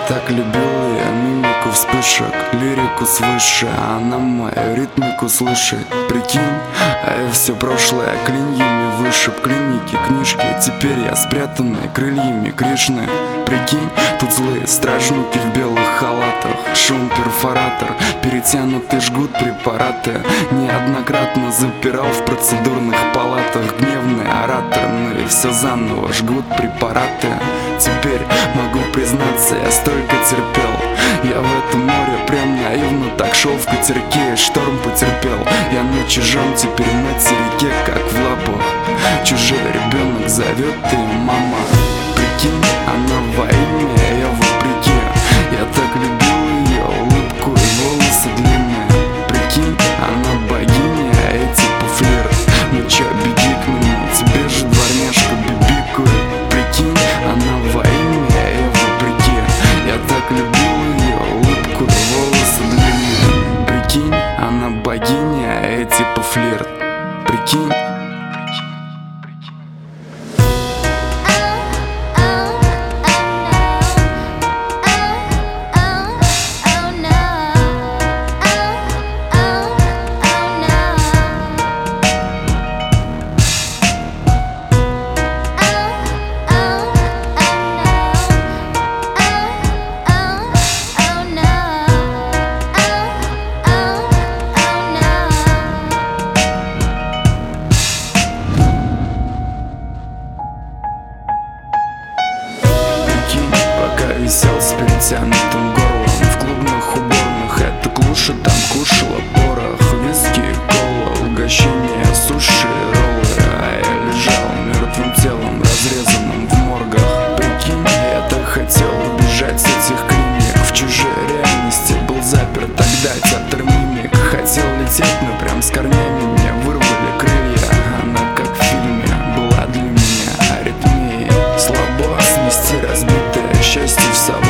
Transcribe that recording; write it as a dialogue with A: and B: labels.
A: так любил я мимику вспышек, лирику свыше, а она мою ритмику слышит. Прикинь, а я все прошлое клиньями вышиб. Клиники, книжки, теперь я спрятанный крыльями Кришны. Прикинь, тут злые стражники в белых халатах, шум перфоратор, перетянутый жгут препараты. Неоднократно запирал в процедурных палатах гневный оратор, ну и все заново жгут препараты. Теперь могу признаться, я столько терпел. Я в этом море прям наивно так шел в катерке, шторм потерпел. Я на чужом теперь материке, как в лапах. Чужой ребенок зовет и мама. Прикинь, она во имя, я вопреки. Я так любил ее улыбку и волосы длинные. Прикинь, она богиня, а я типа флирт. Ну чё, беги к нему, тебе же дворняжка бибикует. Прикинь, она во имя, я вопреки. Я так любил ее улыбку и волосы длинные. Прикинь, она богиня, а я типа флирт. Прикинь. Висел с перетянутым горлом в клубных уборных. Эта клуша там кушала порох, виски, кола, угощение, суши, роллы. А я лежал мертвым телом, разрезанным в моргах. Прикинь, я так хотел убежать с этих клиник. В чужой реальности был заперт тогда театр мимик. Хотел лететь, но прям с корнями мне вырвали крылья. Она как в фильме была для меня аритмией. Слабо снести разбитое счастье в собой.